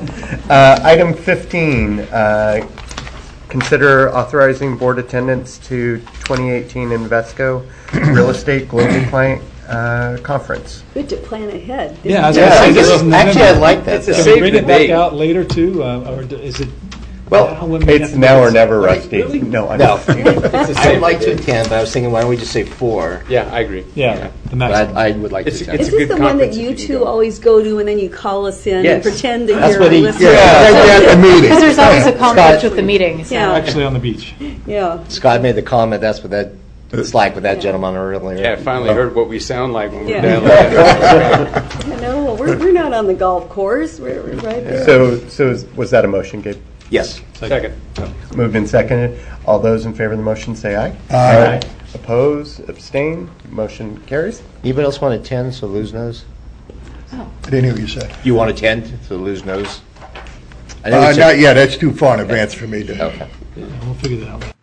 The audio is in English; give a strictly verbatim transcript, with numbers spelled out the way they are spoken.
Uh, item fifteen, uh, consider authorizing board attendance to twenty eighteen Invesco Real Estate Global Client uh, Conference. Good to plan ahead. Yeah, I was Yeah, gonna say, I this guess- is actually, I like that. It's a Can we Can we bring bring it it back big? out later too, uh, or d- is it? Well, how would we It's have to now do or this? never, Rusty. Really? No, I'm No. It's the I same would like to thing. attend, but I was thinking, why don't we just say four? Yeah, I agree. Yeah, the But maximum. I, I would like It's- to attend. Is it's a this good the one that conference if you you can two go. always go to and then you call us in Yes. and pretend that That's you're what he- listening? yeah. Right there at the meeting. Because there's always a conflict Scott- with the meetings. Yeah. Actually on the beach. Yeah. Scott made the comment, that's what that, it's like with that Yeah. gentleman earlier. Yeah, I finally heard what we sound like when we're Yeah. down there. I know, we're, we're not on the golf course, we're, we're right there. So, so is- was that a motion, Gabe? Yes. Second. Moved and seconded. All those in favor of the motion say aye. Aye. Oppose, abstain, motion carries. Anybody else want to attend so Luz knows? I didn't hear what you said. You want to attend so Luz knows? I know Uh, we said- not yet. That's too far in advance for me to. Okay. Yeah, we'll figure that out.